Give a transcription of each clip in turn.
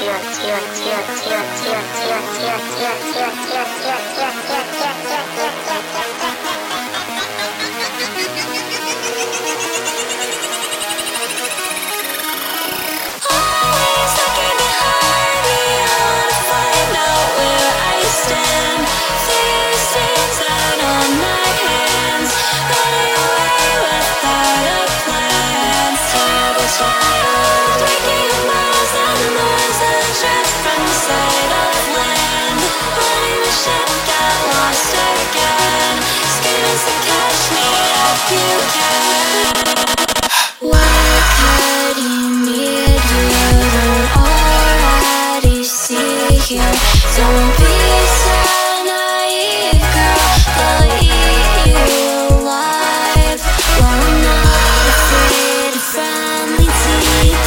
Don't be so naive, girl. I'll eat you alive. Well, I'm not afraid of friendly teeth.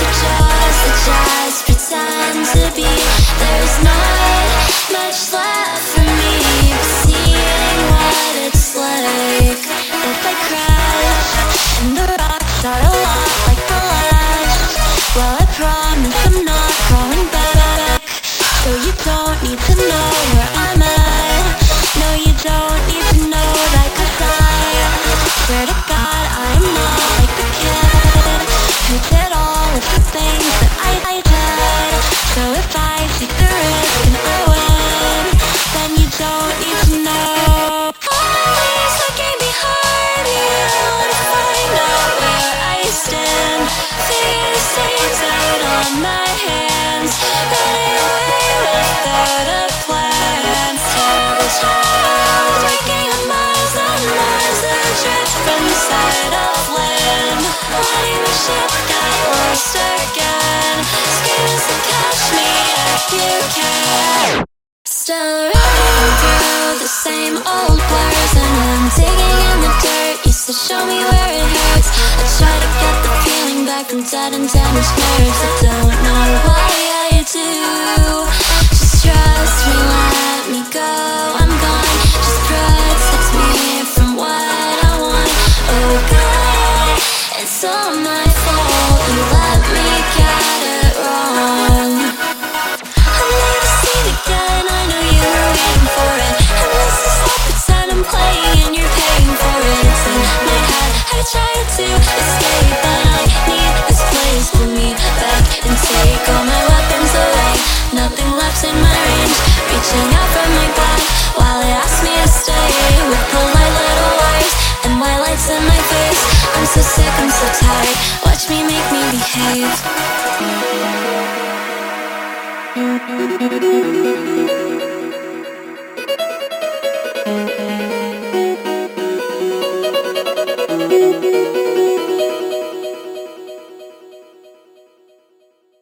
Just pretend to be. There's not much left for me, but seeing what it's like if I crash and the rocks are a lot like the last. Well, I promise I'm not going back. So you don't need to know where I'm at. No, you don't need to know that, 'cause I swear to God I am not like the kid who did all of the things that I did. So if I take the risk and I win, then you don't need to know. Always looking behind me, I wanna find out where I stand. Figure stains out on my hands, running away without a plan. Terrible child, working on miles and miles of drift from the side of land. Letting the ship get lost again, screaming to catch me if you can. Still running through the same old blurs, and I'm digging in the dirt. Used to show me where it hurts. I try to get the feeling back from dead and damaged nerves. I don't know why I do. Just trust me, let me go. I'm gone. Just protect me from what I want. Oh God, it's all my fault. You let me get it wrong. I'll never see it again. I know you were waiting for it. And this is all pretend I'm playing and you're paying for it. It's in my head. I try to escape, but I need this place. Pull me back and take all my weapons away. Nothing left in my range. Reaching out from my back while it asks me to stay. With polite little words and white lights in my face. I'm so sick, I'm so tired. Watch me make me behave.